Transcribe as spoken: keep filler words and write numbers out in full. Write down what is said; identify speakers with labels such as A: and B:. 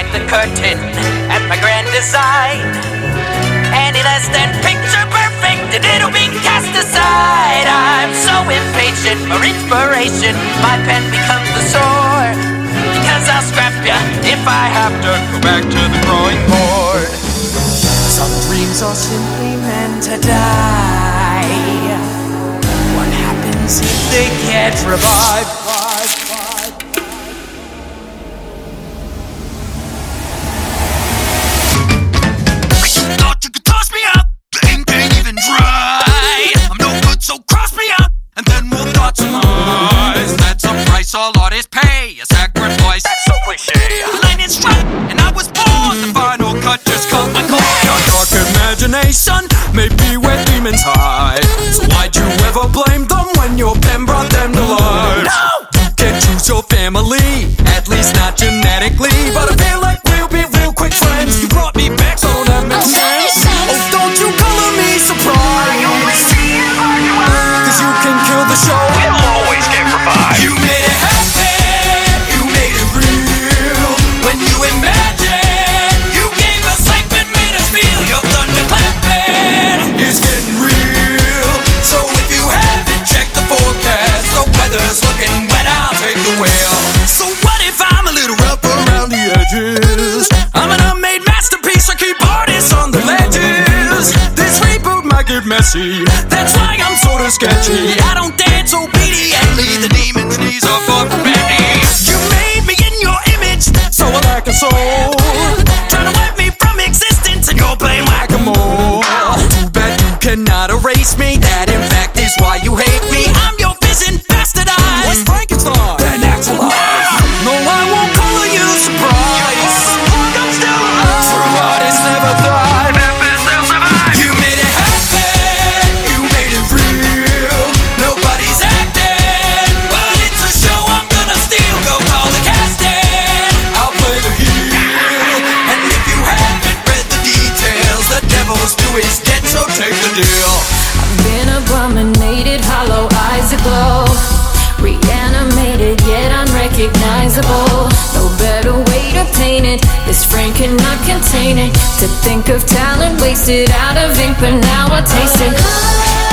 A: behind the curtain at my grand design. Any less than picture perfect, and it'll be cast aside. I'm so impatient for inspiration, my pen becomes the sword. Because I'll scrap ya if I have to go back to the drawing board. Some dreams are simply meant to die. What happens if they can't revive? Thought you could toss me up, the ink ain't even dry. I'm no good, so cross me up, and then we'll dot some I's. That's a price all artists pay, a sacrifice. That's so cliche. The line is struck, and I was born. The final cut just cut my cord. Your dark imagination may be where demons hide. So why'd you ever blame them when your pen brought them to life? No! You can't choose your family, at least not genetically. But I feel like we'll be real quick friends. You brought me back, so that makes sense. Oh, don't you color me surprised, cause you can kill the show. It'll always get revived. You made it happen, you made it real. When you imagine, you gave us life and made us feel. Your thunder clapping is getting real. So if you haven't checked the forecast, the weather's looking wet, I'll take the wheel. So what if I'm a little rough around the edges? I'm an unmade masterpiece, I keep artists on the ledges. This reboot might get messy, that's why I'm sorta sketchy. I don't dance obediently, the demon's knees are far from ready. You made me in your image, so I lack a soul. Trying to wipe me from existence and you're playing whack-a-mole. Too bad you cannot erase me, that in fact is why you hate me. I'm your vision bastardized. What's Frankenstein? Then actualized. No, I won't color you surprise. I'm still alive. True artists never thrive. They'll survive. You made it happen, you made it real. Nobody's acting, but it's a show I'm gonna steal. Go call the casting, I'll play the heel. And if you haven't read the details, the devil's due is dead, so take the deal.
B: I've been abominated, hollow eyes aglow, reanimated yet unrecognizable. No better way to paint it, this frame cannot contain it. To think of talent wasted out of ink, but now I taste it.